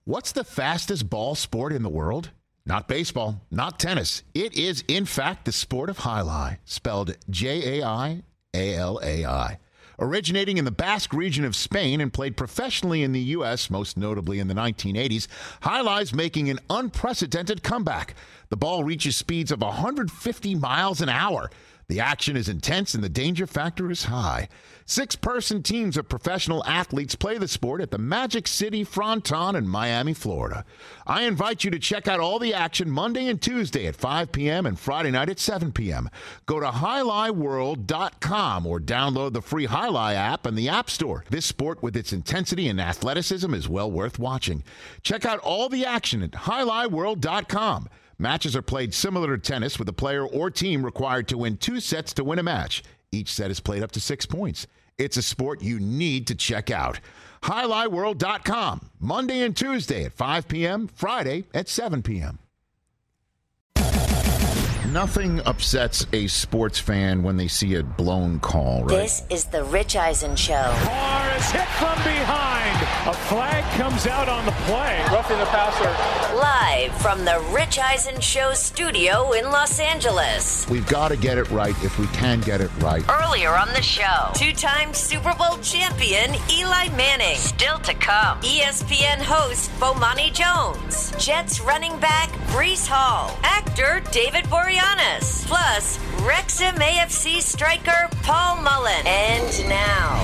What's the fastest ball sport in the world? Not baseball, not tennis. It is, in fact, the sport of jai-alai, spelled Jaialai. Originating in the Basque region of Spain and played professionally in the U.S., most notably in the 1980s, jai-alai's making an unprecedented comeback. The ball reaches speeds of 150 miles an hour. The action is intense and the danger factor is high. 6-person teams of professional athletes play the sport at the Magic City Fronton in Miami, Florida. I invite you to check out all the action Monday and Tuesday at 5 p.m. and Friday night at 7 p.m. Go to JaiAlaiWorld.com or download the free Jai-Alai app in the App Store. This sport with its intensity and athleticism is well worth watching. Check out all the action at JaiAlaiWorld.com. Matches are played similar to tennis, with a player or team required to win 2 sets to win a match. Each set is played up to 6 points. It's a sport you need to check out. JaiAlaiWorld.com, Monday and Tuesday at 5 p.m., Friday at 7 p.m. Nothing upsets a sports fan when they see a blown call, right? This is the Rich Eisen Show. Carr is hit from behind. A flag comes out on the play. Roughing the passer. Live from the Rich Eisen Show studio in Los Angeles. We've got to get it right if we can get it right. Earlier on the show, 2-time Super Bowl champion Eli Manning. Still to come, ESPN host Bomani Jones. Jets running back Breece Hall. Actor David Boreanaz. Plus, Wrexham AFC striker Paul Mullen. And now,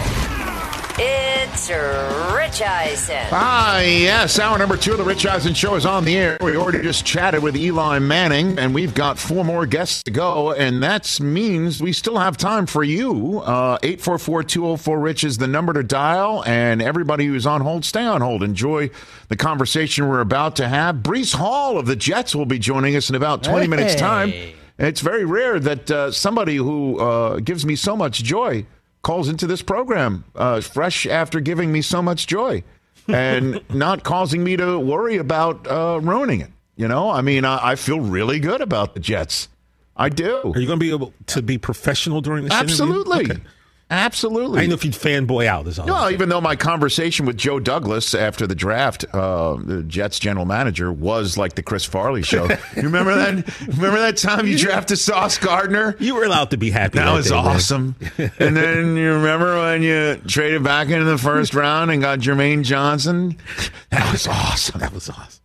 it's Rich Eisen. Yes. Hour number 2 of the Rich Eisen Show is on the air. We already just chatted with Eli Manning, and we've got 4 more guests to go, and that means we still have time for you. 844-204-RICH is the number to dial, and everybody who's on hold, stay on hold. Enjoy the conversation we're about to have. Breece Hall of the Jets will be joining us in about 20 minutes' time. It's very rare that somebody who gives me so much joy calls into this program fresh after giving me so much joy and not causing me to worry about ruining it. You know, I mean, I feel really good about the Jets. I do. Are you going to be able to be professional during this Absolutely. interview? Okay. Absolutely. I know if you'd fanboy out. No, even though my conversation with Joe Douglas after the draft, the Jets general manager, was like the Chris Farley show. You remember that? Remember that time you drafted Sauce Gardner? You were allowed to be happy. That was awesome. And then you remember when you traded back into the first round and got Jermaine Johnson? That was awesome. That was awesome.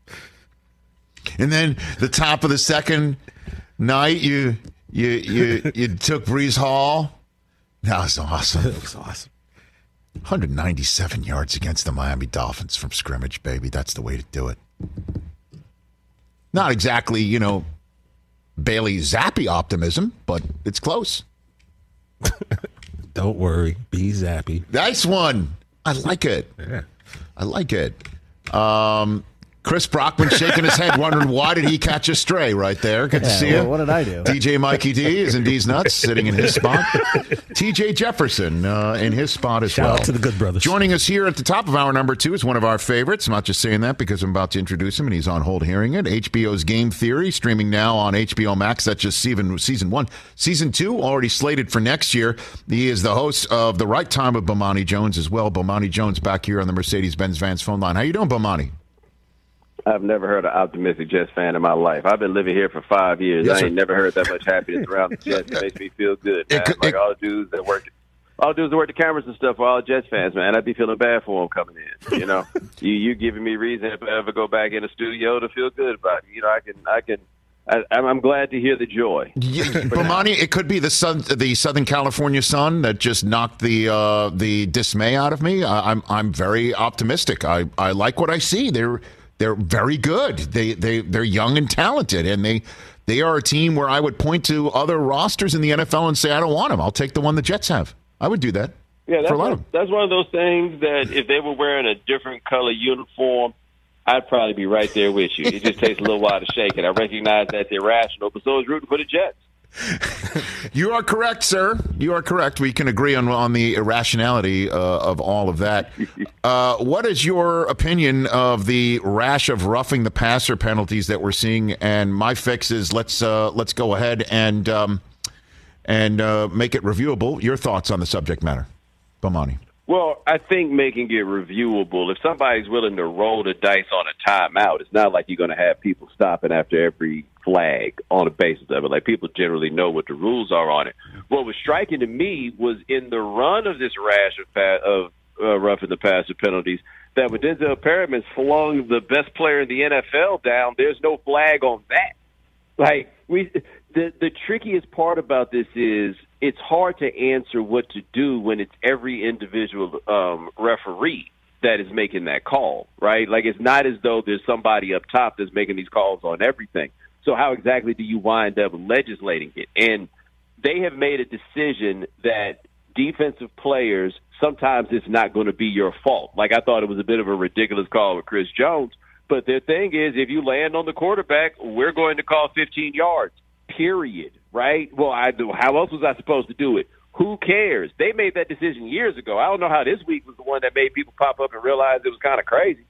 And then the top of the second night, you took Breece Hall. That was awesome. That was awesome. 197 yards against the Miami Dolphins from scrimmage, baby. That's the way to do it. Not exactly, Bailey Zappi optimism, but it's close. Don't worry. Be Zappy. Nice one. I like it. Yeah. I like it. Chris Brockman shaking his head, wondering why did he catch a stray right there. Good to see you. What did I do? DJ Mikey D is in D's Nuts, sitting in his spot. TJ Jefferson in his spot as well. Shout out to the good brothers. Joining us here at the top of hour number 2 is one of our favorites. I'm not just saying that because I'm about to introduce him and he's on hold hearing it. HBO's Game Theory, streaming now on HBO Max. That's just season 1. Season 2 already slated for next year. He is the host of The Right Time with Bomani Jones as well. Bomani Jones back here on the Mercedes-Benz Vans phone line. How you doing, Bomani? I've never heard an optimistic Jets fan in my life. I've been living here for 5 years. Yes, I ain't never heard that much happiness around the Jets. It makes me feel good, man. All the dudes that work the cameras and stuff are all Jets fans, man. I'd be feeling bad for them coming in. You giving me reason if I ever go back in the studio to feel good about it. I'm glad to hear the joy. Bomani, it could be the Southern California sun that just knocked the dismay out of me. I'm very optimistic. I like what I see. They're very good. They're young and talented, and they are a team where I would point to other rosters in the NFL and say, I don't want them. I'll take the one the Jets have. I would do that. Yeah, that's one of those things that if they were wearing a different color uniform, I'd probably be right there with you. It just takes a little while to shake it. I recognize that's irrational, but so is rooting for the Jets. You are correct, sir. You are correct. We can agree on the irrationality of all of that. What is your opinion of the rash of roughing the passer penalties that we're seeing? And my fix is let's go ahead and make it reviewable. Your thoughts on the subject matter, Bomani? Well, I think making it reviewable, if somebody's willing to roll the dice on a timeout, it's not like you're going to have people stopping after every flag on the basis of it. Like, people generally know what the rules are on it. What was striking to me was in the run of this rash of roughing the passer penalties, that when Denzel Perryman flung the best player in the NFL down, there's no flag on that. Like, the trickiest part about this is it's hard to answer what to do when it's every individual referee that is making that call, right? Like, it's not as though there's somebody up top that's making these calls on everything. So how exactly do you wind up legislating it? And they have made a decision that defensive players, sometimes it's not going to be your fault. Like, I thought it was a bit of a ridiculous call with Chris Jones, but their thing is, if you land on the quarterback, we're going to call 15 yards, period, right? Well, how else was I supposed to do it? Who cares? They made that decision years ago. I don't know how this week was the one that made people pop up and realize it was kind of crazy.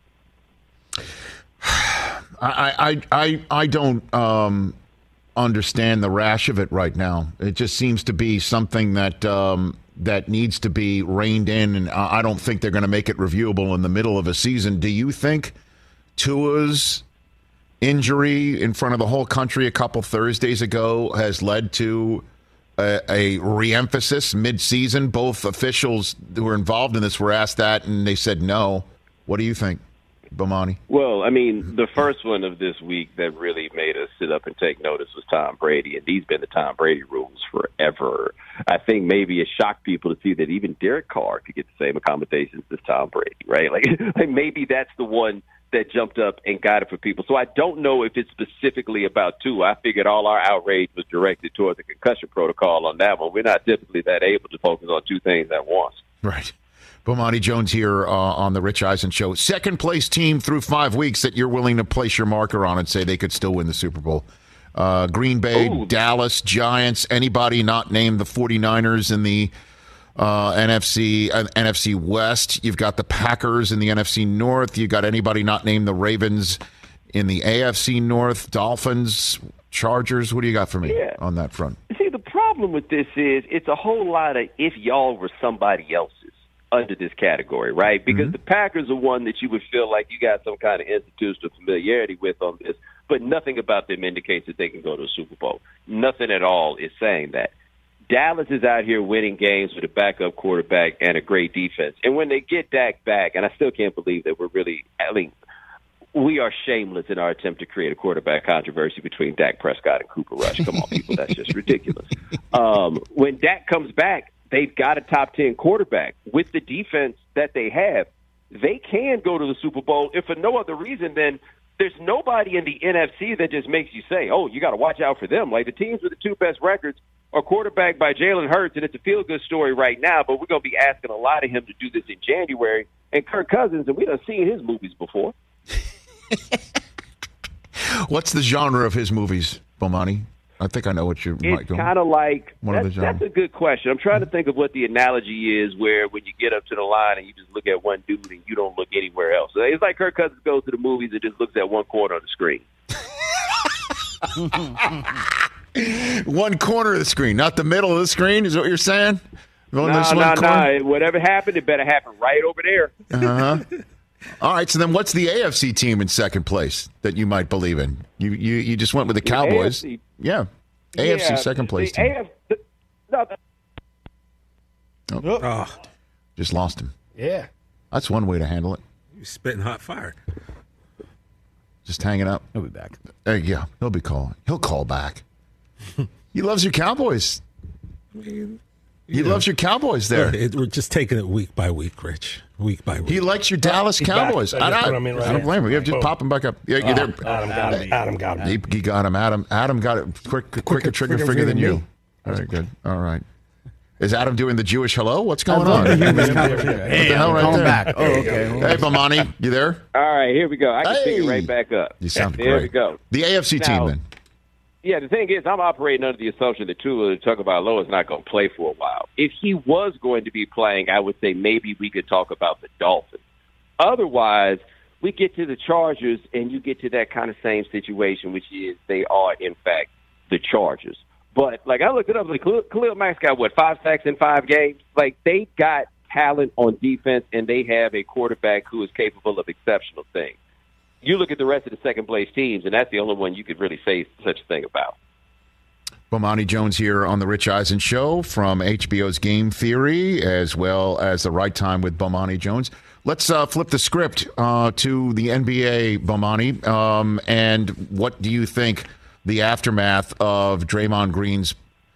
I don't understand the rash of it right now. It just seems to be something that that needs to be reined in, and I don't think they're going to make it reviewable in the middle of a season. Do you think Tua's injury in front of the whole country a couple Thursdays ago has led to a re-emphasis mid-season? Both officials who were involved in this were asked that, and they said no. What do you think, Bomani? Well, I mean, the first one of this week that really made us sit up and take notice was Tom Brady, and these been the Tom Brady rules forever. I think maybe it shocked people to see that even Derek Carr could get the same accommodations as Tom Brady, right? Like maybe that's the one that jumped up and got it for people. So I don't know if it's specifically about Tua. I figured all our outrage was directed toward the concussion protocol on that one. We're not typically that able to focus on two things at once. Right. Bomani Jones here on the Rich Eisen Show. Second place team through 5 weeks that you're willing to place your marker on and say they could still win the Super Bowl. Green Bay, Dallas, Giants, anybody not named the 49ers in the NFC West. You've got the Packers in the NFC North. You've got anybody not named the Ravens in the AFC North. Dolphins, Chargers. What do you got for me on that front? See, the problem with this is it's a whole lot of if y'all were somebody else's under this category, right? Because the Packers are one that you would feel like you got some kind of institutional familiarity with on this, but nothing about them indicates that they can go to a Super Bowl. Nothing at all is saying that. Dallas is out here winning games with a backup quarterback and a great defense. And when they get Dak back, and I still can't believe that we are shameless in our attempt to create a quarterback controversy between Dak Prescott and Cooper Rush. Come on, people, that's just ridiculous. When Dak comes back, they've got a top 10 quarterback. With the defense that they have, they can go to the Super Bowl, if for no other reason than there's nobody in the NFC that just makes you say, oh, you got to watch out for them. Like, the teams with the two best records are quarterbacked by Jalen Hurts, and it's a feel-good story right now, but we're going to be asking a lot of him to do this in January. And Kirk Cousins, and we done seen his movies before. What's the genre of his movies, Bomani? I think I know what you might go. It's kind of like, that's a good question. I'm trying to think of what the analogy is where when you get up to the line and you just look at one dude and you don't look anywhere else. So it's like Kirk Cousins goes to the movies and just looks at one corner of the screen. One corner of the screen, not the middle of the screen, is what you're saying? No. Whatever happened, it better happen right over there. Uh-huh. All right, so then what's the AFC team in second place that you might believe in? You just went with the Cowboys. AFC second place team. Just lost him. Yeah. That's one way to handle it. You're spitting hot fire. Just hanging up. He'll be back. Yeah, he'll be calling. He'll call back. He loves your Cowboys. He loves your Cowboys there. We're just taking it week by week, Rich. Week by week. He likes your Dallas Cowboys. I don't blame him. You have to pop him back up. Yeah, Adam got him. He got him. Adam got it quicker trigger finger than you. Very good. All right. Is Adam doing the Jewish hello? What's going on? Hey, I'm calling back. Oh, okay. Hey, Bomani, you there? All right, here we go. I can pick it right back up. You sound great. There we go. The AFC team, then. Yeah, the thing is, I'm operating under the assumption that Tua Tagovailoa is not going to play for a while. If he was going to be playing, I would say maybe we could talk about the Dolphins. Otherwise, we get to the Chargers, and you get to that kind of same situation, which is they are, in fact, the Chargers. But, like, I looked it up. Like, Khalil Mack's got, 5 sacks in 5 games? Like, they got talent on defense, and they have a quarterback who is capable of exceptional things. You look at the rest of the second-place teams, and that's the only one you could really say such a thing about. Bomani Jones here on the Rich Eisen Show from HBO's Game Theory, as well as The Right Time with Bomani Jones. Let's flip the script to the NBA, Bomani. And what do you think the aftermath of Draymond Green's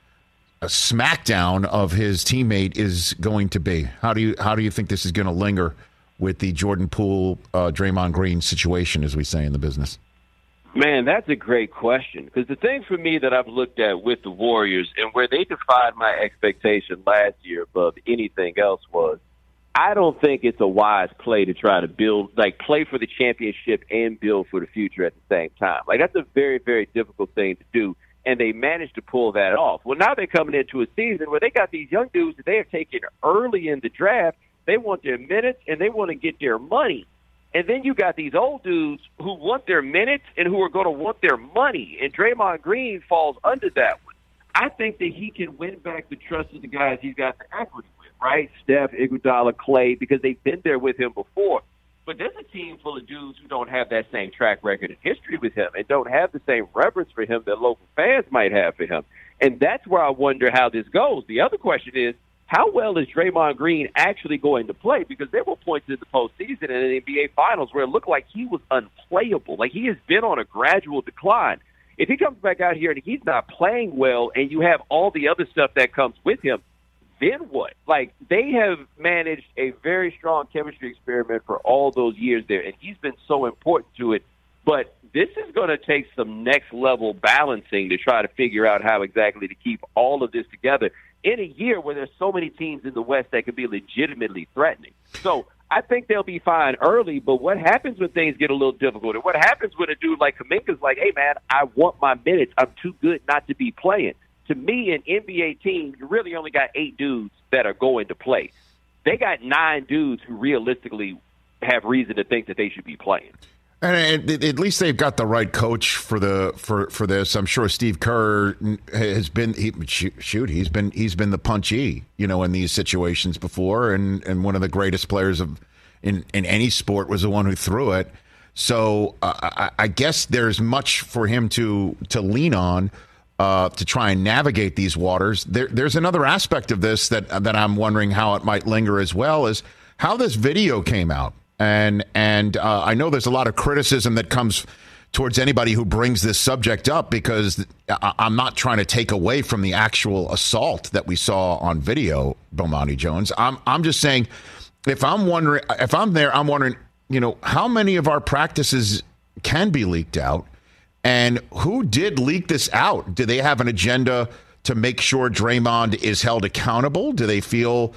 smackdown of his teammate is going to be? How do you think this is going to linger with the Jordan Poole, Draymond Green situation, as we say in the business? Man, that's a great question. Because the thing for me that I've looked at with the Warriors and where they defied my expectation last year above anything else was, I don't think it's a wise play to try to play for the championship and build for the future at the same time. That's a very, very difficult thing to do, and they managed to pull that off. Well, now they're coming into a season where they got these young dudes that they have taken early in the draft. They want their minutes, and they want to get their money. And then you got these old dudes who want their minutes and who are going to want their money, and Draymond Green falls under that one. I think that he can win back the trust of the guys he's got the equity with, right? Steph, Iguodala, Clay, because they've been there with him before. But there's a team full of dudes who don't have that same track record and history with him and don't have the same reverence for him that local fans might have for him. And that's where I wonder how this goes. The other question is, how well is Draymond Green actually going to play? Because there were points in the postseason and in the NBA Finals where it looked like he was unplayable. He has been on a gradual decline. If he comes back out here and he's not playing well and you have all the other stuff that comes with him, then what? They have managed a very strong chemistry experiment for all those years there, and he's been so important to it. But this is going to take some next-level balancing to try to figure out how exactly to keep all of this together in a year where there's so many teams in the West that could be legitimately threatening. So I think they'll be fine early, but what happens when things get a little difficult? And what happens when a dude like Kuminga's like, hey, man, I want my minutes. I'm too good not to be playing. To me, an NBA team, you really only got 8 dudes that are going to play. They got 9 dudes who realistically have reason to think that they should be playing. And at least they've got the right coach for this. I'm sure Steve Kerr has been he's been the punchee, in these situations before, and one of the greatest players in any sport was the one who threw it. So I guess there's much for him to lean on to try and navigate these waters. There's another aspect of this that I'm wondering how it might linger as well, is how this video came out. And I know there's a lot of criticism that comes towards anybody who brings this subject up, because I'm not trying to take away from the actual assault that we saw on video, Bomani Jones. I'm just saying, if I'm there, I'm wondering, how many of our practices can be leaked out, and who did leak this out? Do they have an agenda to make sure Draymond is held accountable? Do they feel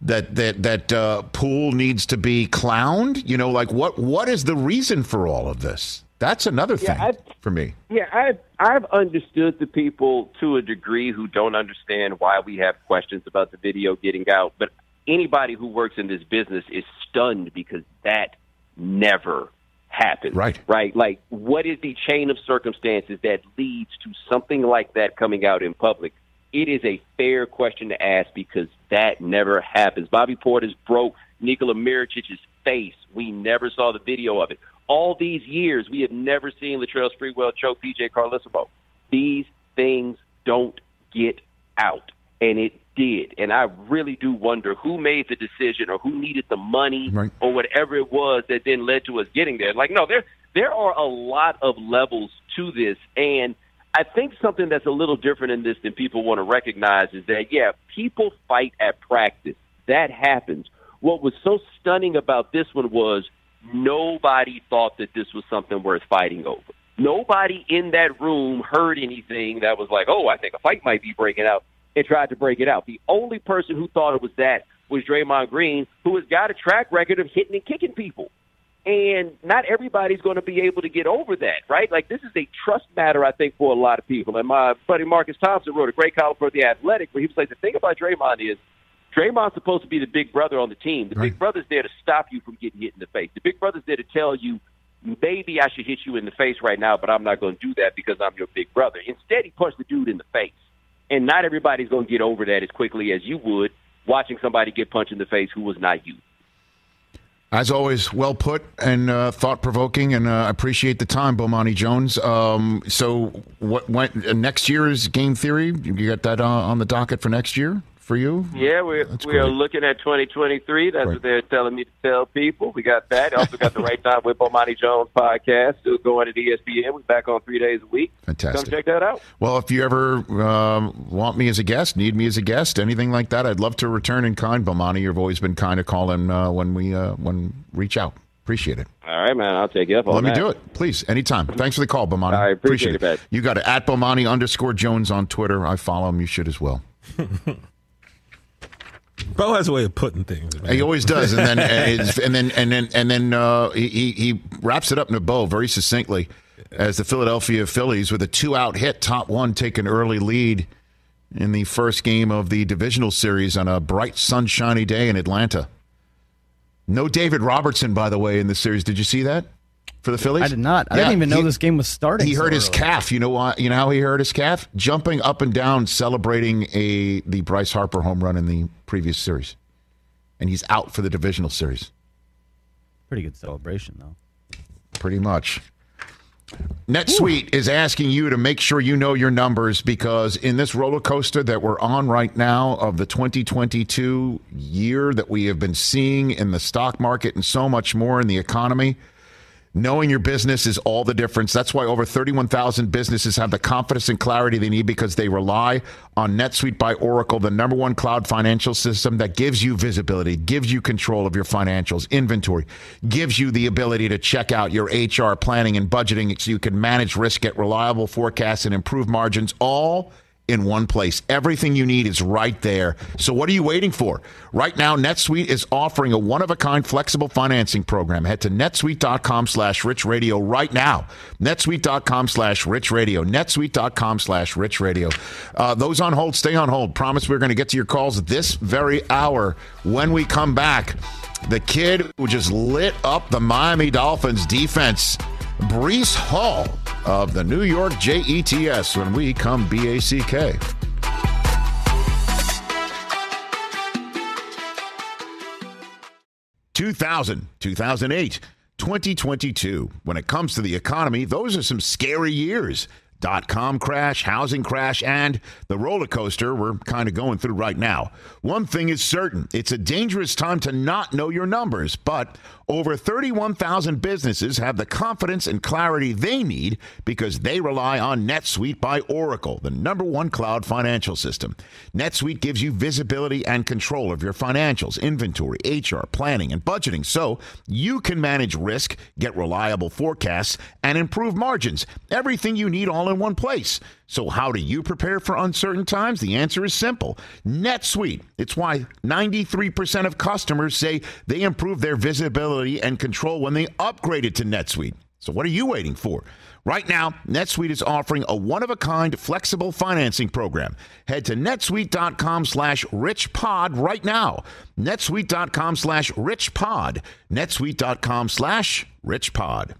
that Poole needs to be clowned? What is the reason for all of this? That's another thing for me. Yeah, I've understood the people to a degree who don't understand why we have questions about the video getting out. But anybody who works in this business is stunned, because that never happens. Right. What is the chain of circumstances that leads to something like that coming out in public? It is a fair question to ask, because that never happens. Bobby Portis broke Nikola Mirotic's face. We never saw the video of it. All these years, we have never seen Latrell Sprewell choke P.J. Carlesimo. These things don't get out, and it did. And I really do wonder who made the decision, or who needed the money, or whatever it was that then led to us getting there. There are a lot of levels to this, and I think something that's a little different in this than people want to recognize is that, people fight at practice. That happens. What was so stunning about this one was nobody thought that this was something worth fighting over. Nobody in that room heard anything that was like, oh, I think a fight might be breaking out, and tried to break it out. The only person who thought it was that was Draymond Green, who has got a track record of hitting and kicking people. And not everybody's going to be able to get over that, right? This is a trust matter, I think, for a lot of people. And my buddy Marcus Thompson wrote a great column for The Athletic, where he was like, the thing about Draymond is Draymond's supposed to be the big brother on the team. The big brother's there to stop you from getting hit in the face. The big brother's there to tell you, maybe I should hit you in the face right now, but I'm not going to do that because I'm your big brother. Instead, he punched the dude in the face. And not everybody's going to get over that as quickly as you would watching somebody get punched in the face who was not you. As always, well put and thought-provoking, and I appreciate the time, Bomani Jones. So what next year's Game Theory? You got that on the docket for next year for you? Yeah, we are looking at 2023. That's what they're telling me to tell people. We got that. Also got the Right Time with Bomani Jones podcast, still going at ESPN. We're back on 3 days a week. Fantastic. Come check that out. Well, if you ever want me as a guest, need me as a guest, anything like that, I'd love to return in kind, Bomani. You've always been kind of calling when reach out. Appreciate it. All right, man. I'll take you up on that. Let me do it, please. Anytime. Thanks for the call, Bomani. I appreciate it, man. You got it. At Bomani_Jones on Twitter. I follow him. You should as well. Bo has a way of putting things, man. He always does, and then he wraps it up in a bow very succinctly as the Philadelphia Phillies with a 2-out hit, top one, take an early lead in the first game of the divisional series on a bright, sunshiny day in Atlanta. No David Robertson, by the way, in the series. Did you see that for the Phillies? I did not. I didn't even know this game was starting. He hurt his calf. You know why? You know how he hurt his calf? Jumping up and down, celebrating the Bryce Harper home run in the previous series, and he's out for the divisional series. Pretty good celebration, though. Pretty much. NetSuite is asking you to make sure you know your numbers, because in this roller coaster that we're on right now of the 2022 year that we have been seeing in the stock market and so much more in the economy, knowing your business is all the difference. That's why over 31,000 businesses have the confidence and clarity they need, because they rely on NetSuite by Oracle, the #1 cloud financial system that gives you visibility, gives you control of your financials, inventory, gives you the ability to check out your HR planning and budgeting so you can manage risk, get reliable forecasts, and improve margins all in one place. Everything you need is right there. So what are you waiting for? Right now, NetSuite is offering a one-of-a-kind flexible financing program. Head to netsuite.com/richradio right now. netsuite.com/richradio. netsuite.com/richradio. Those on hold, stay on hold. Promise we're going to get to your calls this very hour. When we come back, the kid who just lit up the Miami Dolphins defense, Breece Hall of the New York Jets, when we come BACK. (2000, 2008, 2022). When it comes to the economy, those are some scary years. .com crash, housing crash, and the roller coaster we're kind of going through right now. One thing is certain, it's a dangerous time to not know your numbers, but over 31,000 businesses have the confidence and clarity they need because they rely on NetSuite by Oracle, the #1 cloud financial system. NetSuite gives you visibility and control of your financials, inventory, HR, planning, and budgeting, so you can manage risk, get reliable forecasts, and improve margins. Everything you need all in one place. So how do you prepare for uncertain times? The answer is simple. NetSuite. It's why 93% of customers say they improve their visibility and control when they upgraded to NetSuite. So what are you waiting for? Right now, NetSuite is offering a one-of-a-kind flexible financing program. Head to netsuite.com/richpod right now. netsuite.com/richpod. netsuite.com/richpod.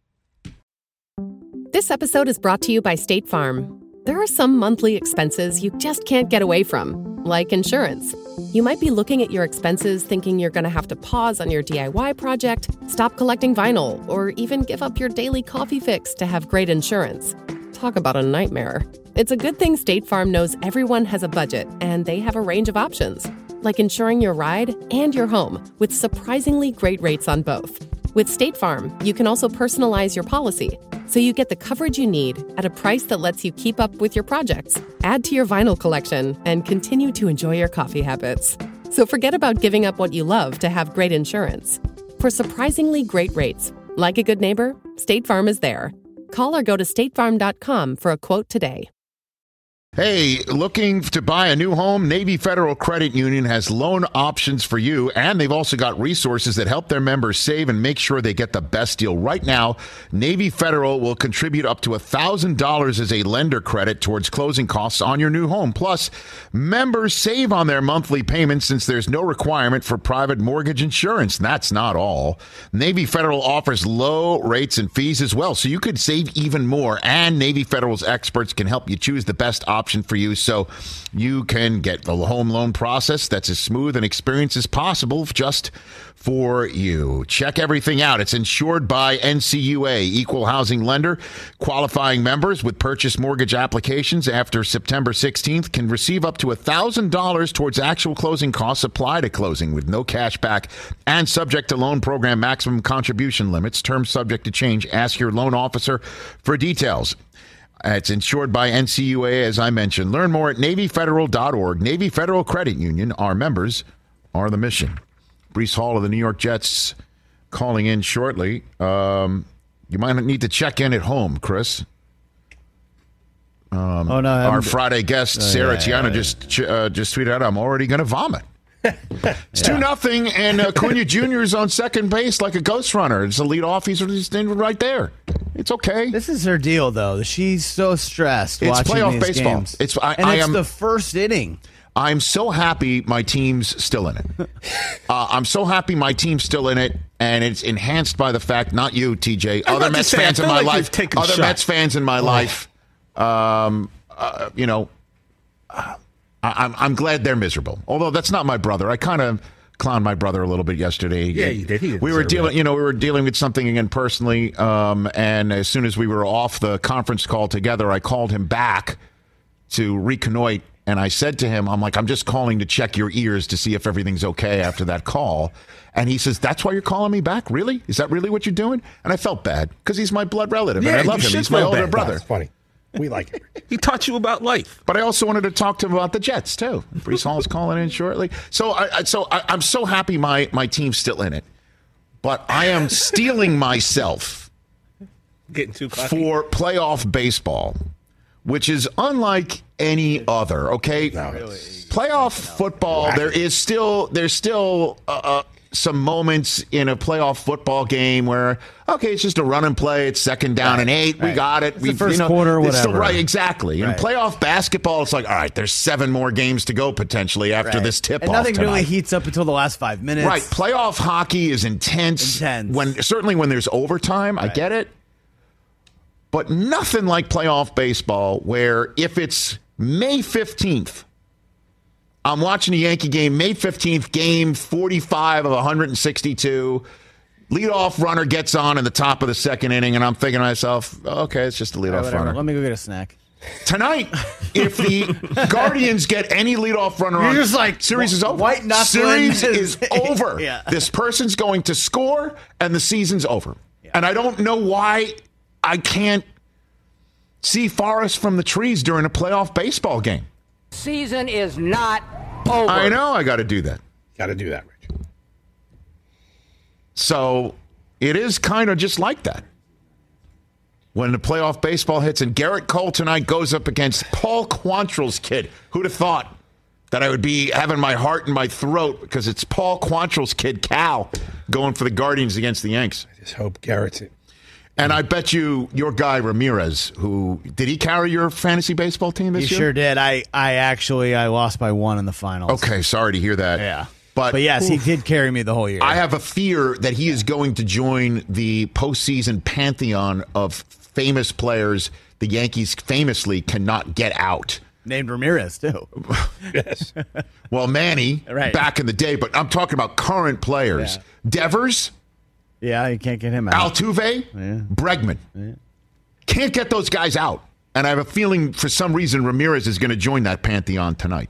This episode is brought to you by State Farm. There are some monthly expenses you just can't get away from, like insurance. You might be looking at your expenses thinking you're going to have to pause on your DIY project, stop collecting vinyl, or even give up your daily coffee fix to have great insurance. Talk about a nightmare. It's a good thing State Farm knows everyone has a budget, and they have a range of options, like insuring your ride and your home with surprisingly great rates on both. With State Farm, you can also personalize your policy, so you get the coverage you need at a price that lets you keep up with your projects, add to your vinyl collection, and continue to enjoy your coffee habits. So forget about giving up what you love to have great insurance. For surprisingly great rates, like a good neighbor, State Farm is there. Call or go to statefarm.com for a quote today. Hey, looking to buy a new home? Navy Federal Credit Union has loan options for you, and they've also got resources that help their members save and make sure they get the best deal. Right now, Navy Federal will contribute up to $1,000 as a lender credit towards closing costs on your new home. Plus, members save on their monthly payments since there's no requirement for private mortgage insurance. That's not all. Navy Federal offers low rates and fees as well, so you could save even more, and Navy Federal's experts can help you choose the best option option for you so you can get the home loan process that's as smooth and experienced as possible just for you. Check everything out. It's insured by NCUA, Equal Housing Lender. Qualifying members with purchase mortgage applications after September 16th can receive up to $1,000 towards actual closing costs applied at closing with no cash back and subject to loan program maximum contribution limits. Terms subject to change. Ask your loan officer for details. It's insured by NCUA, as I mentioned. Learn more at NavyFederal.org. Navy Federal Credit Union. Our members are the mission. Breece Hall of the New York Jets calling in shortly. You might need to check in at home, Chris. Our Friday guest, Sarah Tiana, just tweeted out, I'm already going to vomit. It's 2-0, and Acuna Jr. is on second base like a ghost runner. It's a lead off. He's right there. It's okay. This is her deal, though. She's so stressed watching playoff these baseball. games. It's the first inning. I'm so happy my team's still in it. I'm so happy my team's still in it, and it's enhanced by the fact, not you, TJ, other Mets fans in my life, other Mets fans in my life, I'm glad they're miserable. Although that's not my brother. I kind of clowned my brother a little bit yesterday. Yeah, you did. We were dealing with something again personally, and as soon as we were off the conference call together, I called him back to reconnoit. And I said to him, I'm just calling to check your ears to see if everything's okay after that call. And he says, that's why you're calling me back? Really? Is that really what you're doing? And I felt bad because he's my blood relative. And I love him. He's my older brother. That's funny. We like him. He taught you about life. But I also wanted to talk to him about the Jets, too. Breece Hall is calling in shortly. So I'm so happy my team's still in it. But I am steeling myself Getting too cocky. For playoff baseball, which is unlike any other, okay? No, playoff football, there's still some moments in a playoff football game where, okay, it's just a run and play. It's second down and 8. We got it. It's the first quarter, whatever. Still, right, exactly. In playoff basketball, it's like, all right, there's 7 more games to go potentially after this tip-off and nothing tonight. really heats up until the last 5 minutes. Right. Playoff hockey is intense. Certainly when there's overtime, I get it. But nothing like playoff baseball where if it's May 15th, I'm watching a Yankee game, May 15th, game 45 of 162. Leadoff runner gets on in the top of the second inning, and I'm thinking to myself, okay, it's just a leadoff runner. Let me go get a snack. Tonight, if the Guardians get any leadoff runner on, just like, series is over. White Series is over. Yeah. This person's going to score, and the season's over. Yeah. And I don't know why I can't see forest from the trees during a playoff baseball game. Season is not over. I know I got to do that. Got to do that, Rich. So it is kind of just like that. When the playoff baseball hits and Garrett Cole tonight goes up against Paul Quantrill's kid. Who'd have thought that I would be having my heart in my throat because it's Paul Quantrill's kid, Cal, going for the Guardians against the Yanks. I just hope Garrett's it. And I bet you your guy Ramirez, did he carry your fantasy baseball team this year? He sure did. I lost by 1 in the finals. Okay, sorry to hear that. Yeah. But yes, he did carry me the whole year. I have a fear that he is going to join the postseason pantheon of famous players the Yankees famously cannot get out. Named Ramirez, too. Yes. Well, Manny, back in the day, but I'm talking about current players. Yeah. Devers. Yeah, you can't get him out. Altuve, Bregman. Yeah. Can't get those guys out. And I have a feeling for some reason Ramirez is going to join that pantheon tonight.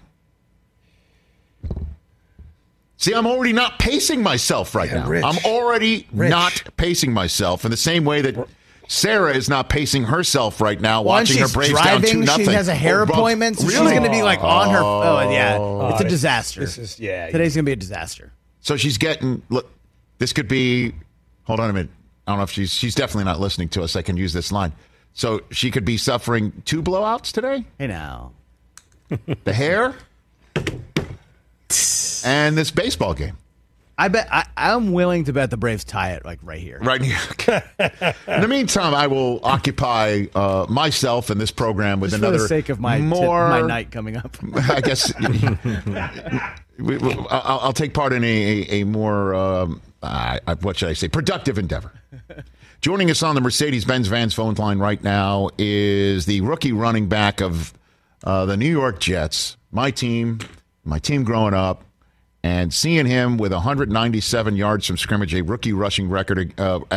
See, I'm already not pacing myself right now. Rich. I'm already not pacing myself in the same way that Sarah is not pacing herself right now watching her Braves driving, down 2-0. She has a hair appointment, so she's going to be like on her. Oh, yeah. It's a disaster. Today's going to be a disaster. So she's getting, look, this could be, hold on a minute. I don't know if she's definitely not listening to us. I can use this line. So she could be suffering 2 blowouts today? Hey, now. The hair and this baseball game. I bet I'm willing to bet the Braves tie it like right here. Right here. In the meantime, I will occupy myself and this program with just another. For the sake of my night coming up. I guess I'll take part in a more what should I say, productive endeavor. Joining us on the Mercedes-Benz Vans phone line right now is the rookie running back of the New York Jets, my team growing up, and seeing him with 197 yards from scrimmage, a rookie rushing record,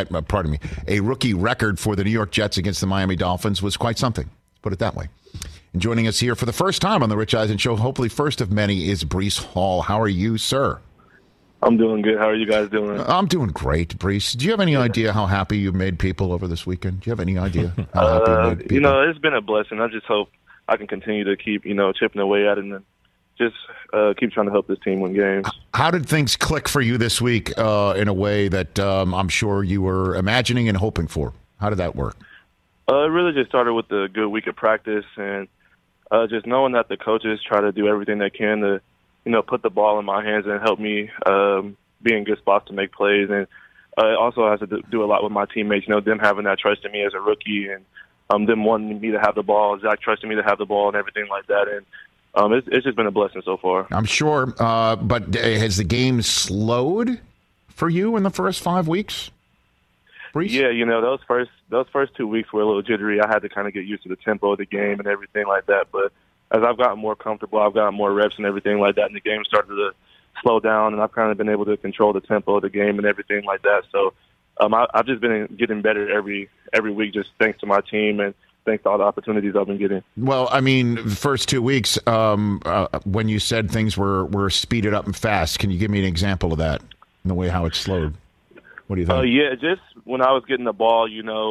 a rookie record for the New York Jets against the Miami Dolphins was quite something. Let's put it that way. And joining us here for the first time on the Rich Eisen Show, hopefully first of many, is Breece Hall. How are you, sir? I'm doing good. How are you guys doing? I'm doing great, Breece. Do you have any idea how happy you've made people over this weekend? Do you have any idea how happy you made people? It's been a blessing. I just hope I can continue to keep, chipping away at it and just keep trying to help this team win games. How did things click for you this week in a way that I'm sure you were imagining and hoping for? How did that work? It really just started with a good week of practice and just knowing that the coaches try to do everything they can to, put the ball in my hands and help me be in good spots to make plays. And it also has to do a lot with my teammates, them having that trust in me as a rookie and them wanting me to have the ball, Zach trusting me to have the ball and everything like that. And it's just been a blessing so far. I'm sure. But has the game slowed for you in the first 5 weeks? Breece? Yeah, those first 2 weeks were a little jittery. I had to kind of get used to the tempo of the game and everything like that. But as I've gotten more comfortable, I've gotten more reps and everything like that, and the game started to slow down, and I've kind of been able to control the tempo of the game and everything like that. So I've just been getting better every week, just thanks to my team and thanks to all the opportunities I've been getting. Well, I mean, the first 2 weeks, when you said things were speeded up and fast, can you give me an example of that in the way how it slowed? What do you think? Yeah, just when I was getting the ball,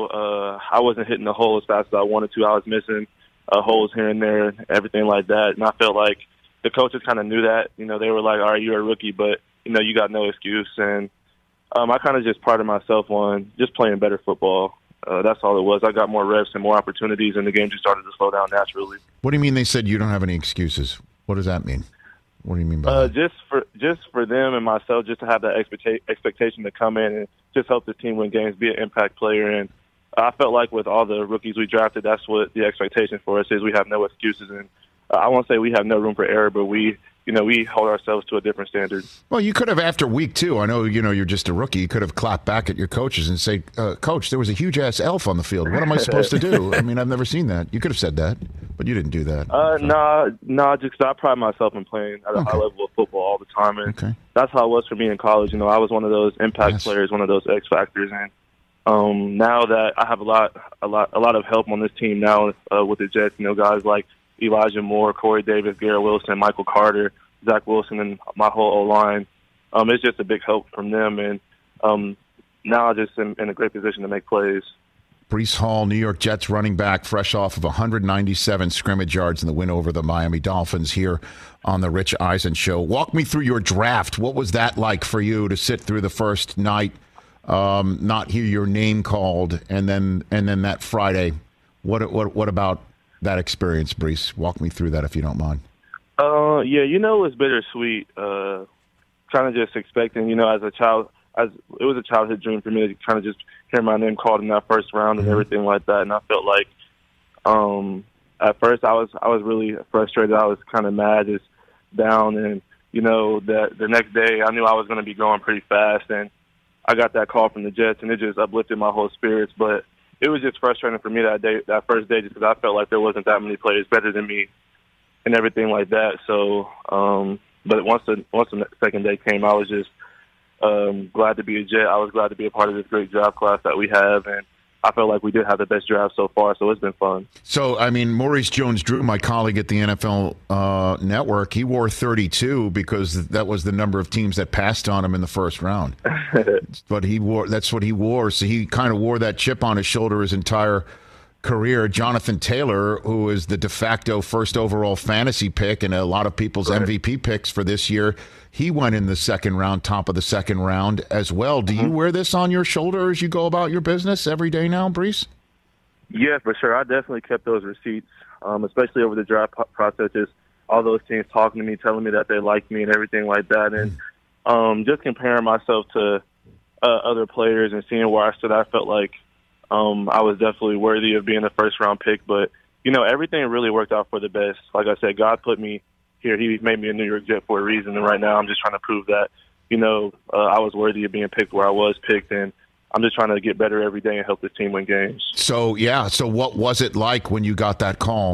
I wasn't hitting the hole as fast as I wanted to. I was missing holes here and there, everything like that. And I felt like the coaches kind of knew that. They were like, all right, you're a rookie, but, you got no excuse. And I kind of just prided myself on just playing better football. That's all it was. I got more reps and more opportunities, and the game just started to slow down naturally. What do you mean they said you don't have any excuses? What does that mean? What do you mean by that? Just for them and myself, just to have that expectation to come in and just help the team win games, be an impact player. And I felt like with all the rookies we drafted, that's what the expectation for us is. We have no excuses, and I won't say we have no room for error, but we hold ourselves to a different standard. Well, you could have after week 2. I know, you're just a rookie. You could have clapped back at your coaches and say, Coach, there was a huge-ass elf on the field. What am I supposed to do? I mean, I've never seen that. You could have said that, but you didn't do that. No, just 'cause I pride myself in playing at a high level of football all the time, and that's how it was for me in college. I was one of those impact players, one of those X factors, and now that I have a lot of help on this team now with the Jets, guys like Elijah Moore, Corey Davis, Garrett Wilson, Michael Carter, Zach Wilson, and my whole O-line. It's just a big help from them, and now I just am in a great position to make plays. Breece Hall, New York Jets running back, fresh off of 197 scrimmage yards in the win over the Miami Dolphins here on the Rich Eisen Show. Walk me through your draft. What was that like for you to sit through the first night, not hear your name called, and then that Friday? What about that experience, Breece? Walk me through that if you don't mind. Yeah, it was bittersweet. Kind of just expecting, as a child, it was a childhood dream for me to kind of just hear my name called in that first round and everything like that. And I felt like, at first I was really frustrated. I was kind of mad, just down, and that the next day I knew I was going to be going pretty fast, and I got that call from the Jets, and it just uplifted my whole spirits. But it was just frustrating for me that first day, just because I felt like there wasn't that many players better than me and everything like that. So, but once the second day came, I was just glad to be a Jet. I was glad to be a part of this great draft class that we have, and I felt like we did have the best draft so far, so it's been fun. So, I mean, Maurice Jones-Drew, my colleague at the NFL Network, he wore 32 because that was the number of teams that passed on him in the first round. But that's what he wore, so he kind of wore that chip on his shoulder his entire career. Jonathan Taylor, who is the de facto first overall fantasy pick and a lot of people's MVP picks for this year, he went in the second round, top of the second round as well. Do you wear this on your shoulder as you go about your business every day now, Breece? Yeah, for sure. I definitely kept those receipts, especially over the draft process. Just all those teams talking to me, telling me that they like me and everything like that. And just comparing myself to other players and seeing where I stood, I felt like I was definitely worthy of being a first-round pick. But, everything really worked out for the best. Like I said, God put me here. He made me a New York Jet for a reason. And right now I'm just trying to prove that, I was worthy of being picked where I was picked. And I'm just trying to get better every day and help this team win games. So what was it like when you got that call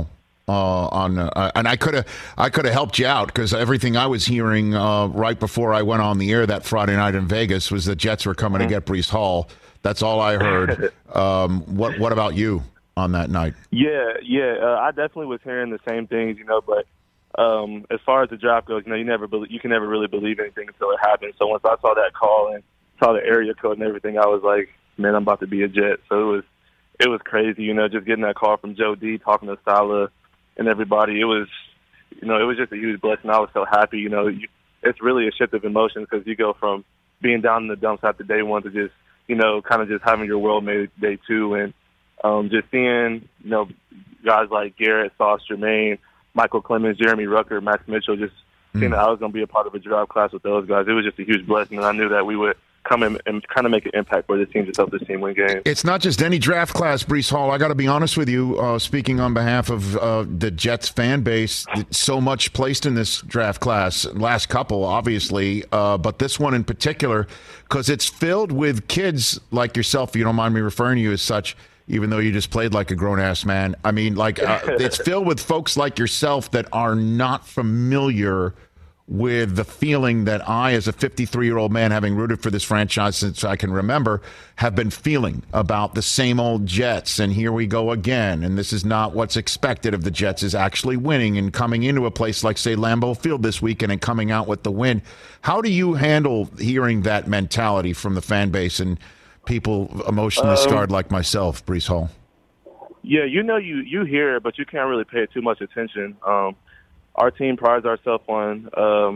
and I could have helped you out because everything I was hearing right before I went on the air that Friday night in Vegas was the Jets were coming to get Breece Hall. That's all I heard. What about you on that night? Yeah. I definitely was hearing the same things, but as far as the draft goes, you can never really believe anything until it happens. So once I saw that call and saw the area code and everything, I was like, man, I'm about to be a Jet. So it was crazy, just getting that call from Joe D, talking to Salah and everybody. It was just a huge blessing. I was so happy. It's really a shift of emotions because you go from being down in the dumps after day one to just, kind of just having your world made day two. And just seeing, guys like Garrett, Sauce, Jermaine, Michael Clemens, Jeremy Rucker, Max Mitchell, just seeing that I was going to be a part of a draft class with those guys. It was just a huge blessing, and I knew that we would come in and kind of make an impact for the team to help this team win games. It's not just any draft class, Breece Hall. I got to be honest with you, speaking on behalf of the Jets fan base, so much placed in this draft class, last couple, obviously, but this one in particular, because it's filled with kids like yourself, if you don't mind me referring to you as such, even though you just played like a grown-ass man. I mean, it's filled with folks like yourself that are not familiar with the feeling that I, as a 53-year-old man, having rooted for this franchise since I can remember, have been feeling about the same old Jets. And here we go again. And this is not what's expected of the Jets, is actually winning and coming into a place like, say, Lambeau Field this weekend and coming out with the win. How do you handle hearing that mentality from the fan base and people emotionally scarred like myself, Breece Hall? Yeah, you hear it, but you can't really pay too much attention. Our team prides ourselves on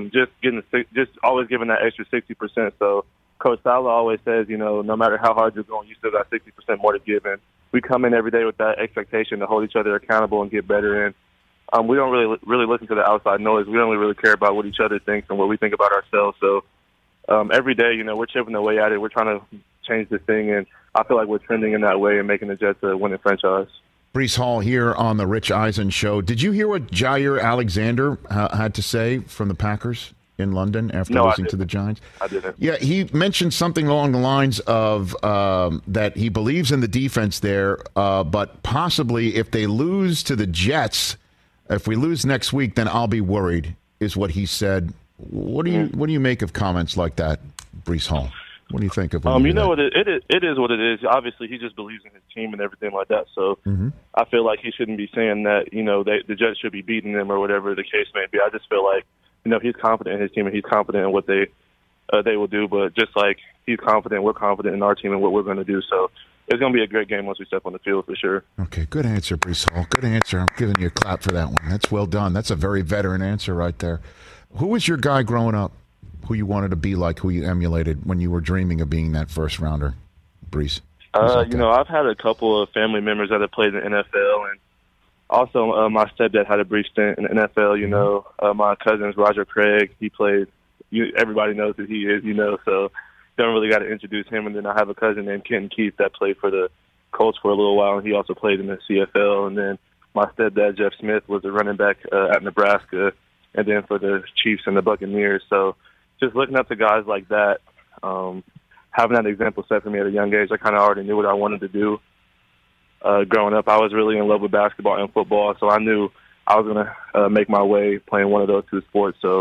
just always giving that extra 60%. So Coach Salah always says, no matter how hard you're going, you still got 60% more to give. And we come in every day with that expectation to hold each other accountable and get better. And we don't really listen to the outside noise. We don't really care about what each other thinks and what we think about ourselves. So every day, we're chipping away at it. We're trying to change this thing, and I feel like we're trending in that way and making the Jets a winning franchise. Breece Hall here on the Rich Eisen Show. Did you hear what Jair Alexander had to say from the Packers in London after losing to the Giants? I didn't. Yeah, he mentioned something along the lines of that he believes in the defense there, but possibly if they lose to the Jets, if we lose next week, then I'll be worried, is what he said. What do you make of comments like that, Breece Hall? What do you think of it? It is what it is. Obviously, he just believes in his team and everything like that. So I feel like he shouldn't be saying that, the Jets should be beating them or whatever the case may be. I just feel like, he's confident in his team and he's confident in what they will do. But just like he's confident, we're confident in our team and what we're going to do. So it's going to be a great game once we step on the field for sure. Okay, good answer, Breece Hall. Good answer. I'm giving you a clap for that one. That's well done. That's a very veteran answer right there. Who was your guy growing up? Who you wanted to be like, who you emulated when you were dreaming of being that first rounder, Breece? I've had a couple of family members that have played in the NFL, and also my stepdad had a brief stint in the NFL. My cousin's Roger Craig. He played. Everybody knows who he is, so don't really got to introduce him. And then I have a cousin named Kenton Keith that played for the Colts for a little while, and he also played in the CFL. And then my stepdad, Jeff Smith, was a running back at Nebraska, and then for the Chiefs and the Buccaneers. So just looking up to guys like that, having that example set for me at a young age, I kind of already knew what I wanted to do. Growing up, I was really in love with basketball and football, so I knew I was going to make my way playing one of those two sports. So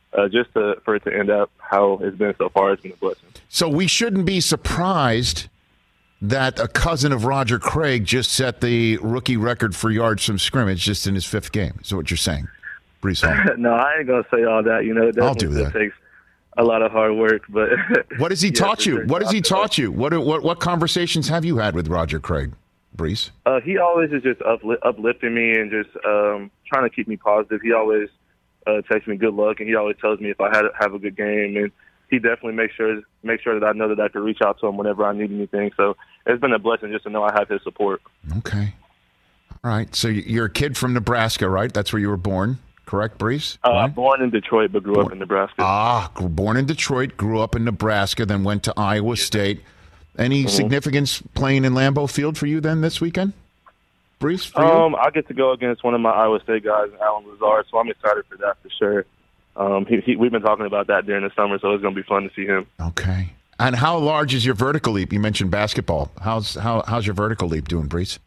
for it to end up how it's been so far, it's been a blessing. So we shouldn't be surprised that a cousin of Roger Craig just set the rookie record for yards from scrimmage just in his fifth game. Is that what you're saying, Breece Hall? No, I ain't going to say all that. I'll do that. Takes a lot of hard work, but what has he taught you? What has he taught you? What conversations have you had with Roger Craig, Breece? He always is just uplifting me and just trying to keep me positive. He always takes me good luck, and he always tells me if I have a good game, and he definitely makes sure that I know that I can reach out to him whenever I need anything. So it's been a blessing just to know I have his support. Okay. All right. So you're a kid from Nebraska, right? That's where you were born. Correct, Breece? Right? Born in Detroit, but grew up in Nebraska. Born in Detroit, grew up in Nebraska, then went to Iowa State. Any significance playing in Lambeau Field for you then this weekend, Breece? For you? I get to go against one of my Iowa State guys, Alan Lazard, so I'm excited for that for sure. We've been talking about that during the summer, so it's going to be fun to see him. Okay. And how large is your vertical leap? You mentioned basketball. How's your vertical leap doing, Breece?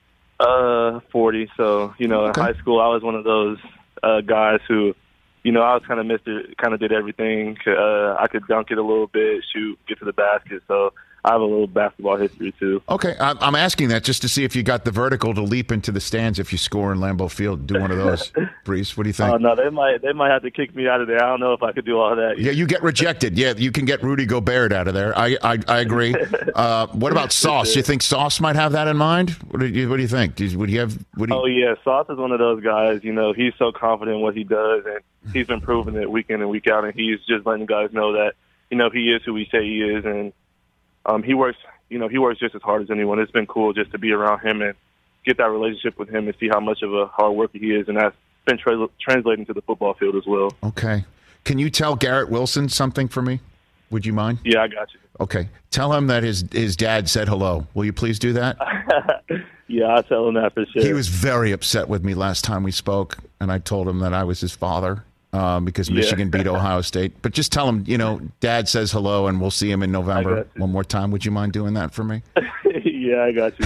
40. So, in high school, I was one of those guys who, I was kind of did everything. I could dunk it a little bit, shoot, get to the basket. So I have a little basketball history, too. Okay, I'm asking that just to see if you got the vertical to leap into the stands if you score in Lambeau Field. Do one of those, Brees. What do you think? Oh, no, they might have to kick me out of there. I don't know if I could do all that. Yeah, you get rejected. Yeah, you can get Rudy Gobert out of there. I agree. What about Sauce? You think Sauce might have that in mind? What do you think? Oh, yeah, Sauce is one of those guys. He's so confident in what he does, and he's been proving it week in and week out, and he's just letting guys know that, he is who we say he is, and he works just as hard as anyone. It's been cool just to be around him and get that relationship with him and see how much of a hard worker he is, and that's been translating to the football field as well. Okay. Can you tell Garrett Wilson something for me? Would you mind? Yeah, I got you. Okay. Tell him that his dad said hello. Will you please do that? Yeah, I'll tell him that for sure. He was very upset with me last time we spoke, and I told him that I was his father. Because Michigan beat Ohio State. But just tell him, Dad says hello, and we'll see him in November one more time. Would you mind doing that for me? Yeah, I got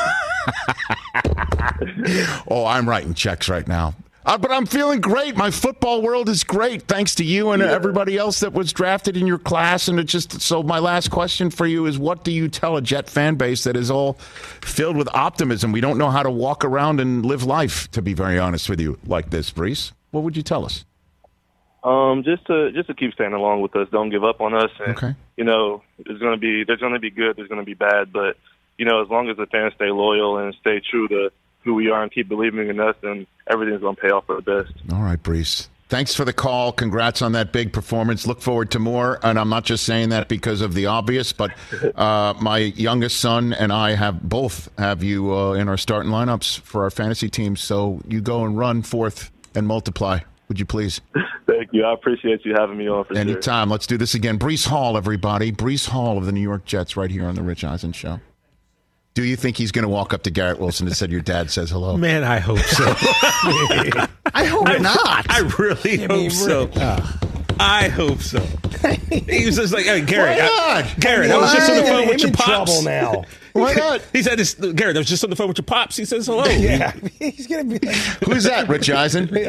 you. Oh, I'm writing checks right now. But I'm feeling great. My football world is great, thanks to you and everybody else that was drafted in your class. And so my last question for you is, what do you tell a Jet fan base that is all filled with optimism? We don't know how to walk around and live life, to be very honest with you, like this, Brees. What would you tell us? Just to keep staying along with us. Don't give up on us. And, okay. There's going to be good. There's going to be bad. But, as long as the fans stay loyal and stay true to who we are and keep believing in us, then everything's going to pay off for the best. All right, Brees. Thanks for the call. Congrats on that big performance. Look forward to more. And I'm not just saying that because of the obvious, but my youngest son and I both have you in our starting lineups for our fantasy teams. So you go and run forth and multiply. Would you please? Thank you. I appreciate you having me on for Anytime. Sure. Let's do this again. Brees Hall, everybody. Brees Hall of the New York Jets right here on the Rich Eisen Show. Do you think he's going to walk up to Garrett Wilson and said, your dad says hello? Man, I hope so. I hope not. I really hope so. I hope so. He was just like, hey, Garrett. Garrett, I was just on the phone with your pops. Trouble now. Why not? He said, Garrett, I was just on the phone with your pops. He says hello. Yeah. He's going to be like... Who's that, Rich Eisen? This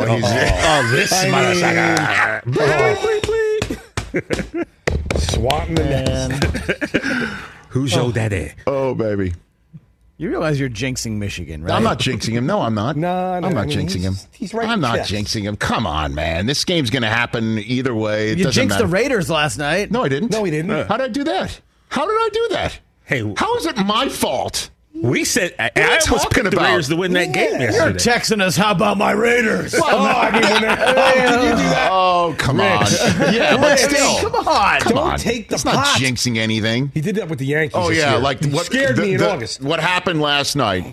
motherfucker. Swatting the nest. Who's your daddy? Oh, baby. You realize you're jinxing Michigan, right? I'm not jinxing him. No, I'm not. No, I'm not jinxing him. He's right. I'm not jinxing him. Come on, man. This game's going to happen either way. You jinxed the Raiders last night. No, I didn't. No, he didn't. How did I do that? How did I do that? Hey, how is it my fault? We said I almost picked the Raiders to win that game yesterday. You're texting us. How about my Raiders? Well, how could you do that? Oh, come on. Yeah, but still. Come on. Don't take the It's pot. not jinxing anything. He did that with the Yankees. Oh, yeah. Year. Like he what scared me in August. What happened last night?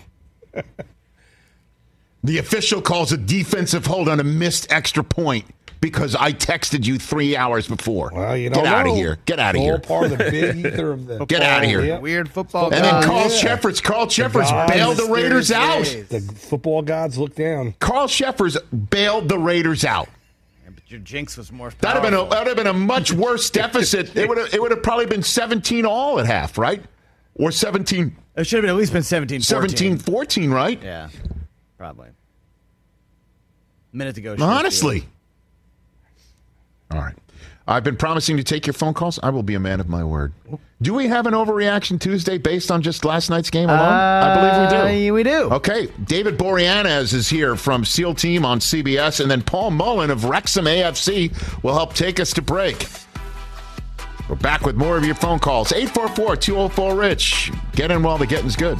The official calls a defensive hold on a missed extra point because I texted you 3 hours before. Well, you Get out of here. Get out of here. All part of the big ether of the Get out of here. Yeah. Weird football. And then Carl Sheffers bailed the Raiders out. The football gods look down. Carl Sheffers bailed the Raiders out. Yeah, but your jinx was more That'd have been a much worse deficit. It would have probably been 17-all at half, right? Or 17. It should have at least been 17-14. 17-14, right? Yeah, probably. Minute to go. Honestly. All right. I've been promising to take your phone calls. I will be a man of my word. Do we have an Overreaction Tuesday based on just last night's game alone? I believe we do. We do. Okay. David Boreanaz is here from SEAL Team on CBS, and then Paul Mullen of Wrexham AFC will help take us to break. We're back with more of your phone calls. 844-204-RICH. Get in while the getting's good.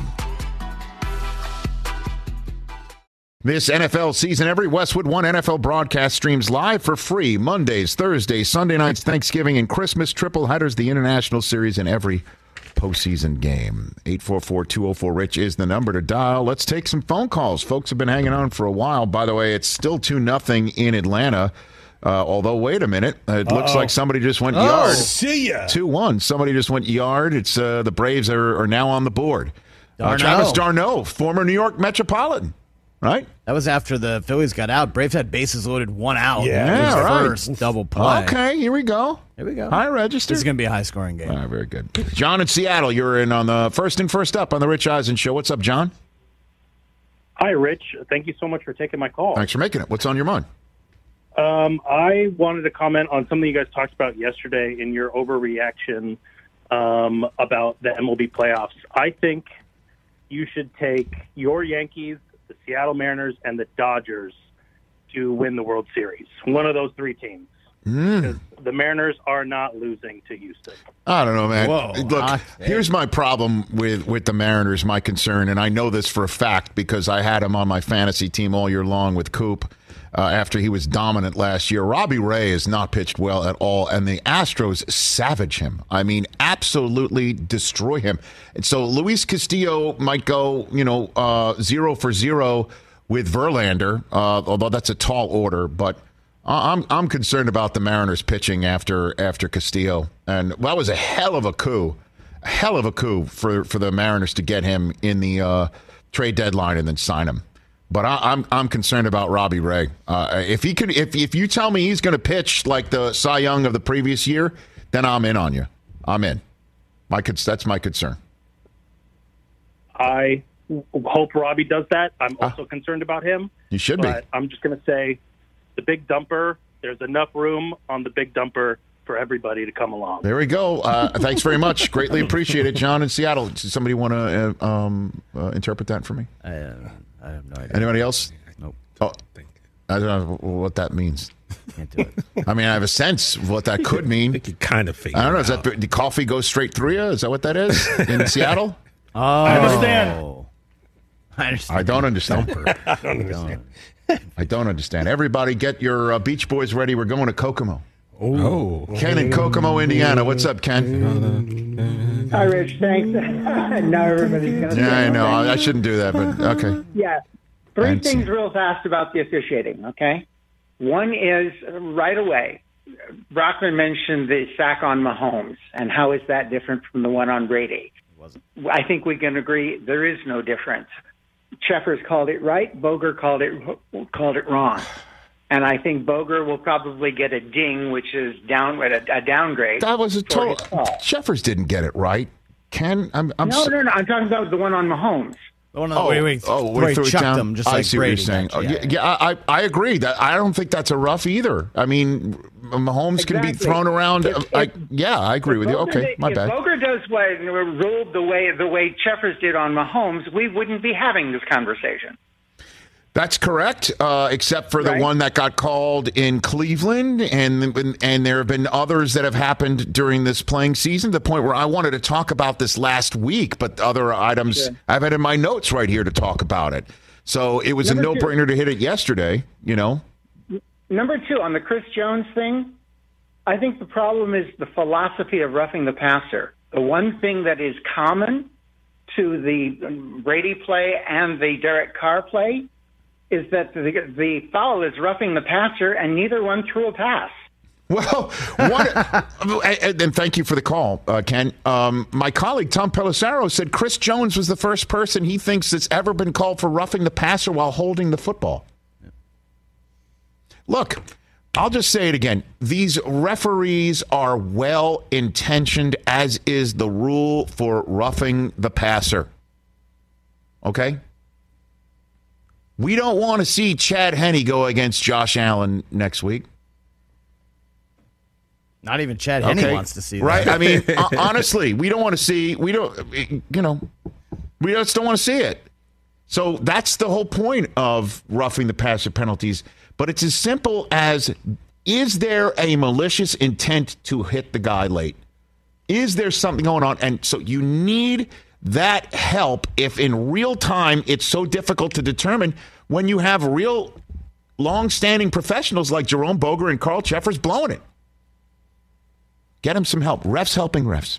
This NFL season, every Westwood One NFL broadcast streams live for free Mondays, Thursdays, Sunday nights, Thanksgiving, and Christmas. Triple headers, the International Series, and every postseason game. 844-204-RICH is the number to dial. Let's take some phone calls. Folks have been hanging on for a while. By the way, it's still 2-0 in Atlanta. Although, wait a minute. It looks like somebody just went yard. See ya. 2-1. Somebody just went yard. It's the Braves are now on the board. Travis d'Arnaud, former New York Metropolitan. Right? That was after the Phillies got out. Braves had bases loaded, one out. Yeah, right. First double play. Okay, here we go. High register. This is going to be a high-scoring game. All right, very good. John in Seattle, you're in on the first up on the Rich Eisen Show. What's up, John? Hi, Rich. Thank you so much for taking my call. Thanks for making it. What's on your mind? I wanted to comment on something you guys talked about yesterday in your overreaction about the MLB playoffs. I think you should take your Yankees, the Seattle Mariners, and the Dodgers to win the World Series. One of those three teams. Because the Mariners are not losing to Houston. I don't know, man. Whoa. Look, here's my problem with the Mariners, my concern, and I know this for a fact because I had him on my fantasy team all year long with Coop after he was dominant last year. Robbie Ray has not pitched well at all, and the Astros savage him. I mean, absolutely destroy him. And so Luis Castillo might go, 0 for 0 with Verlander, although that's a tall order, but I'm concerned about the Mariners pitching after Castillo, and that was a hell of a coup for the Mariners to get him in the trade deadline and then sign him. But I'm concerned about Robbie Ray. If you tell me he's going to pitch like the Cy Young of the previous year, then I'm in on you. I'm in. That's my concern. I hope Robbie does that. I'm also concerned about him. You should be. But I'm just going to say, the big dumper, there's enough room on the big dumper for everybody to come along. There we go. Thanks very much. Greatly appreciate it. John in Seattle. Does somebody want to interpret that for me? I have no idea. Anybody else? Nope. Oh, I don't know what that means. Can't do it. I mean, I have a sense of what that could mean. I think you kind of figure I don't know. it Is out. that the coffee goes straight through you? Is that what that is in Seattle? Oh. I understand. I don't understand. I don't understand. I don't understand. Everybody get your Beach Boys ready. We're going to Kokomo. Oh. Ken in Kokomo, Indiana. What's up, Ken? Hi, Rich. Thanks. Now everybody's going to Yeah, I know. I shouldn't do that, but okay. Yeah. Three Fancy. things real fast about the officiating, okay? One is right away, Brockman mentioned the sack on Mahomes, and how is that different from the one on Brady? I think we can agree there is no difference. Sheffers called it right. Boger called it wrong. And I think Boger will probably get a ding, which is a downgrade. That was a total. Sheffers didn't get it right. Ken, I'm no. I'm talking about the one on Mahomes. Oh, no, wait. we threw it chucked down. him just I like see Brady. what you're saying. I agree. That I don't think that's a rough either. I mean, Mahomes can be thrown around. I agree with you. Okay, my bad. If Boger does what ruled the way Sheffers did on Mahomes, we wouldn't be having this conversation. That's correct, except for the one that got called in Cleveland, and there have been others that have happened during this playing season, to the point where I wanted to talk about this last week, but other items I've had in my notes right here to talk about it. So it was a no-brainer to hit it yesterday, Number two, on the Chris Jones thing, I think the problem is the philosophy of roughing the passer. The one thing that is common to the Brady play and the Derek Carr play is that the foul is roughing the passer, and neither one threw a pass. Well, and thank you for the call, Ken. My colleague, Tom Pelissero, said Chris Jones was the first person he thinks that's ever been called for roughing the passer while holding the football. Look, I'll just say it again. These referees are well-intentioned, as is the rule for roughing the passer. Okay? We don't want to see Chad Henne go against Josh Allen next week. Not even Chad Henne wants to see that. Right? I mean, honestly, we don't want to see, we just don't want to see it. So that's the whole point of roughing the passer penalties. But it's as simple as, is there a malicious intent to hit the guy late? Is there something going on? And so you need that help if in real time it's so difficult to determine when you have real long-standing professionals like Jerome Boger and Carl Sheffers blowing it. Get them some help. Refs helping refs.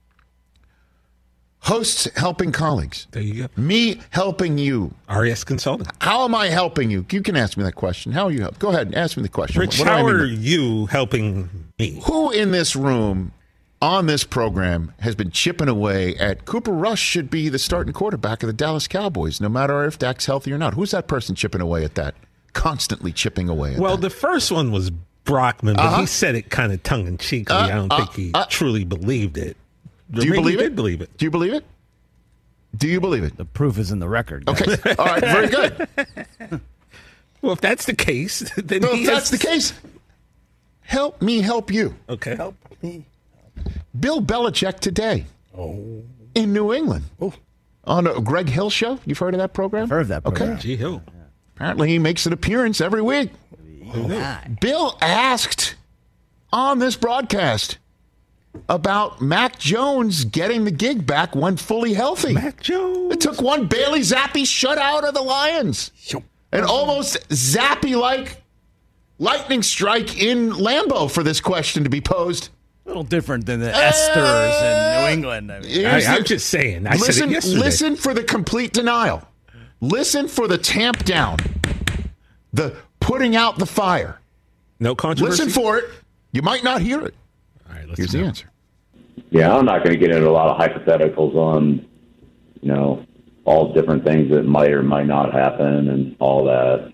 Hosts helping colleagues. There you go. Me helping you. RES Consulting. How am I helping you? You can ask me that question. How are you helping? Go ahead and ask me the question. Rich, how are you helping me? Who in this room on this program has been chipping away at Cooper Rush should be the starting quarterback of the Dallas Cowboys, no matter if Dak's healthy or not? Who's that person chipping away at that? Constantly chipping away at that. The first one was Brockman, but he said it kind of tongue-in-cheekly. I don't think he truly believed it. Do you believe it? Did believe it. Do you believe it? Do you believe it? The proof is in the record. Okay. All right. Very good. Well, if that's the case, then that's the case, help me help you. Okay. Help me. Bill Belichick today in New England on a Greg Hill show. You've heard of that program? Heard of that program. Okay. G. Hill. Apparently he makes an appearance every week. Bill asked on this broadcast about Mac Jones getting the gig back when fully healthy. Mac Jones. It took one Bailey Zappi shutout of the Lions. An almost Zappi-like lightning strike in Lambeau for this question to be posed. A little different than the Esters in New England. I mean. I'm just saying. I said it yesterday. Listen for the complete denial. Listen for the tamp down. The putting out the fire. No controversy? Listen for it. You might not hear it. All right, here's the answer. Yeah, I'm not going to get into a lot of hypotheticals on, all different things that might or might not happen and all that.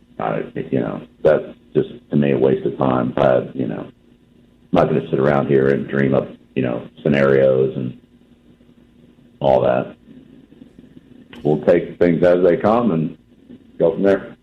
That's just, to me, a waste of time. I'm not going to sit around here and dream up, scenarios and all that. We'll take things as they come and go from there.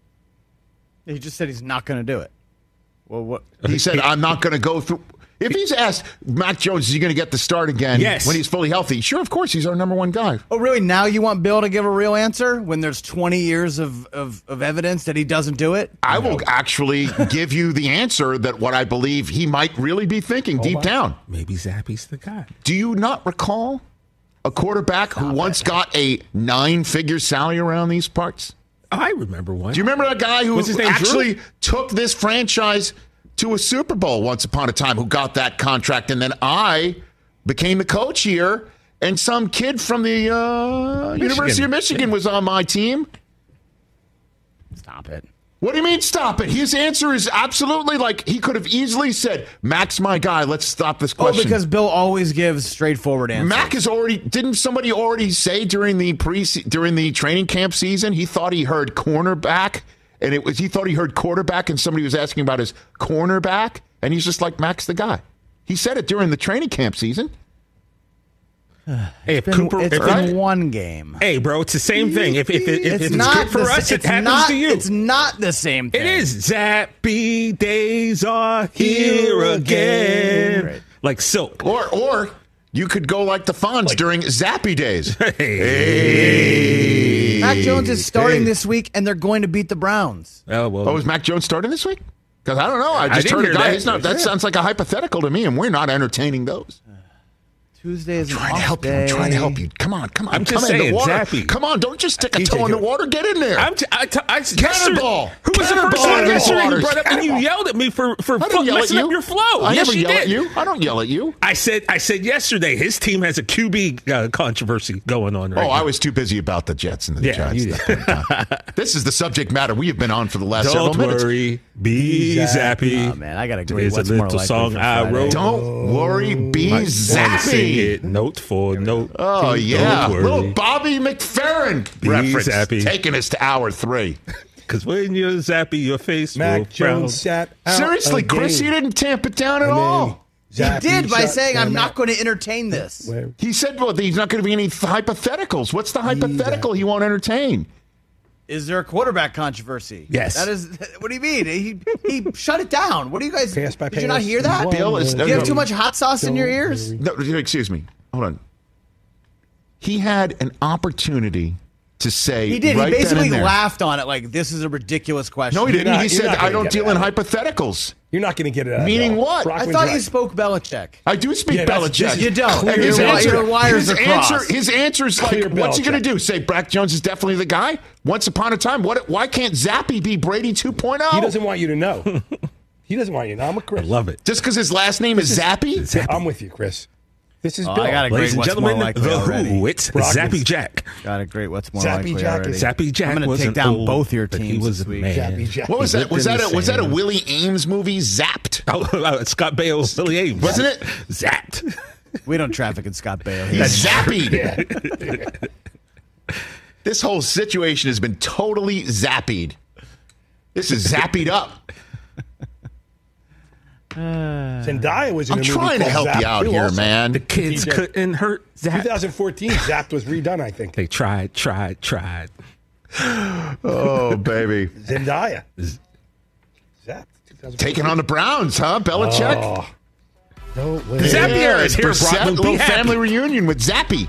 He just said he's not going to do it. Well, what? He said, I'm not going to go through. If he's asked, Mac Jones, is he going to get the start again when he's fully healthy? Sure, of course, he's our number one guy. Oh, really? Now you want Bill to give a real answer when there's 20 years of evidence that he doesn't do it? I will actually give you the answer that what I believe he might really be thinking deep down. Maybe Zappi's the guy. Do you not recall a quarterback who once got a 9-figure salary around these parts? I remember one. Do you remember that guy who actually Drew? took this franchise to a Super Bowl once upon a time, who got that contract, and then I became the coach here, and some kid from the University of Michigan was on my team? Stop it. What do you mean, stop it? His answer is absolutely he could have easily said, Mac's my guy, let's stop this question. Oh, because Bill always gives straightforward answers. Mac is didn't somebody already say during the training camp season, he thought he heard cornerback, and he thought he heard quarterback, and somebody was asking about his cornerback, and he's just like, Mac's the guy. He said it during the training camp season. Hey, it's been one game. Hey, bro, it's the same thing. If it's not good for us, it happens to you. It's not the same thing. It is. Zappy days are here again. Right. Like silk. Or you could go like the Fonz during Zappy days. Hey. Mac Jones is starting this week, and they're going to beat the Browns. Oh, well. Oh, is Mac Jones starting this week? Because I don't know. I just heard a guy. That sounds like a hypothetical to me, and we're not entertaining those. Tuesday is I'm trying to help you. Come on. I'm just saying, Zappy. Come on, don't just stick a toe in the water. Get in there. Cannonball. Who was the first one yesterday who brought up and you yelled at me for messing up your flow? I yes, never you yell did. at you. I don't yell at you. I said yesterday his team has a QB controversy going on right now. I was too busy about the Jets and the Giants. This is the subject matter we have been on for the last several minutes. Don't worry, be zappy. Oh, man, I got a great It's a little song I wrote. Don't worry, be zappy. It note for note. Oh, yeah. Little Bobby McFerrin reference. Zappy. Taking us to hour 3. Because when you're zappy, your face Mac will Jones sat out Seriously, Chris, he didn't tamp it down at all. He did by saying, I'm not going to entertain this. He said, well, there's not going to be any hypotheticals. What's the hypothetical he won't entertain? Is there a quarterback controversy? Yes. That is. What do you mean? He shut it down. What do you guys? Pass by did you not hear that? Bill is. Do you have too much hot sauce in your ears? No, excuse me. Hold on. He had an opportunity to say. He did. Right he basically then and there. laughed on it like this is a ridiculous question. No, he didn't. He said, "I don't deal in hypotheticals." You're not going to get it out. Meaning what? I thought you spoke Belichick. I do speak Belichick. You don't. And his Your wires are crossed. His answer is like, what's he going to do? Say Mac Jones is definitely the guy? Once upon a time, why can't Zappy be Brady 2.0? He doesn't want you to know. He doesn't want you to know. I'm with Chris. I love it. Just because his last name is Zappy? I'm with you, Chris. This is Bill. I got a great Ladies and What's gentlemen, More Likely the already. Who. It's Zappy Jack. Got a great What's More Zappy Likely Jack already. Zappy Jack I'm going was to take down old, both your but teams he was this a week. man. Zappy Jack. What was that? lived in the Was that a sand. Willie Ames movie? Zapped? Oh, Scott Baio, Billy Ames. Wasn't it? Zapped. We don't traffic in Scott Baio. He's zappied. This whole situation has been totally zappied. This is zappied up. Zendaya was in I'm a movie trying to called help you Zapped out too, here, also. man. The kids couldn't hurt Zapped. 2014, Zapped was redone, I think. They tried. Oh, baby. Zendaya. Zapped. Taking on the Browns, huh? Belichick? Oh. No way. The Zappy era is here, Brissett, Brock. little family reunion with Zappy.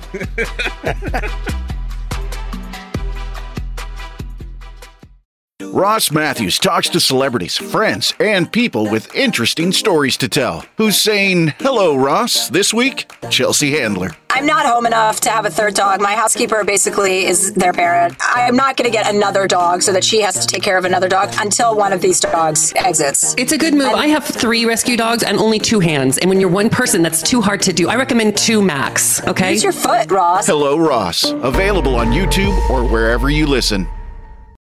Ross Matthews talks to celebrities, friends, and people with interesting stories to tell. Who's saying, hello, Ross, this week? Chelsea Handler. I'm not home enough to have a third dog. My housekeeper basically is their parent. I'm not going to get another dog so that she has to take care of another dog until one of these dogs exits. It's a good move. I have 3 rescue dogs and only 2 hands. And when you're one person, that's too hard to do. I recommend 2 max, okay? Use your foot, Ross. Hello, Ross. Available on YouTube or wherever you listen.